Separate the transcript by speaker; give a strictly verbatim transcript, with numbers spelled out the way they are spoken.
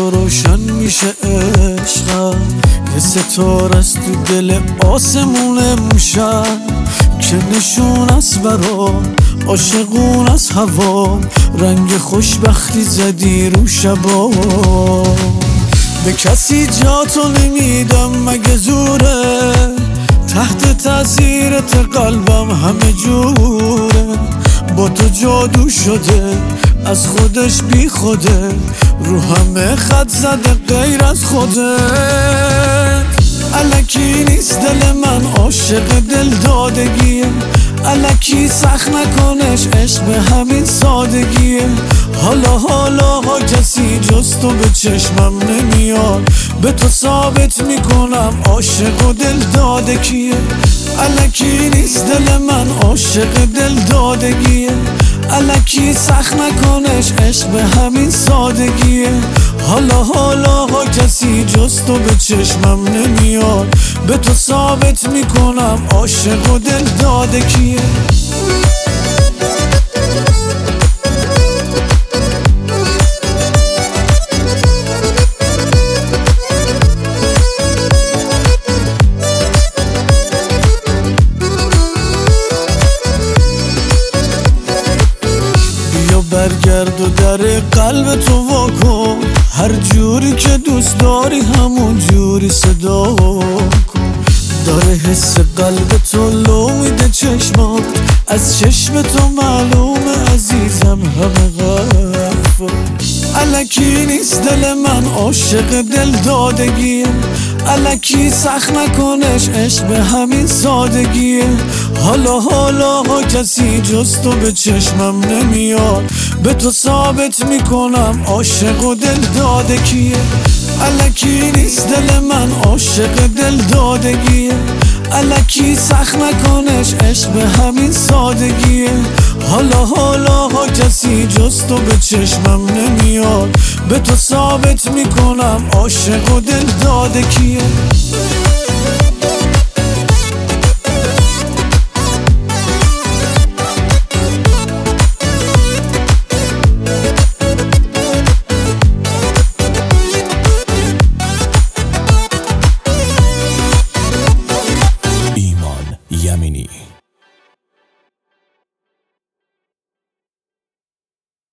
Speaker 1: تو روشن میشه عشقم، یه ستاره است تو دل آسمون امشب که نشون است برام عاشقون از هوا، رنگ خوشبختی زدی رو شبا. به کسی جا تو نمیدم مگه زوره، تحت تاثیرت قلبم همه جوره. با تو جادو شده از خودش بی خوده، رو همه خط زده غیر از خودت. الکی نیست دل من عاشق دل دادگیه، الکی سخت نکنش عشق به همین سادگیه. حالا حالا ها کسی جز تو به چشمم نمیاد، به تو ثابت میکنم عاشق و دل داده کیه. الکی نیست دل من عاشق دل دادگیه، الکی سخت نکنش عشق به همین سادگیه. حالا حالا ها کسی جز تو به چشمم نمیاد، به تو ثابت میکنم عاشق و دل داده کیه. برگرد و در قلب تو واکن، هر جوری که دوست داری همون جوری صدا کن. داره حس قلب تو لو میده چشمات، از چشم تو معلومه عزیزم همه غرفا. الکی نیست دل من عاشق دل دادگیه، الکی سخت نکنش عشق به همین سادگیه. حالا حالا ها کسی جز تو به چشمم نمیاد، به تو ثابت میکنم عاشق و دل داده کیه. الکی نیست دل من عاشق دل دادگیه، الکی سخت نکنش عشق به همین سادگیه. حالا حالا ها کسی جز تو به چشمم نمیاد، به تو ثابت میکنم عاشق و دل داده کیه.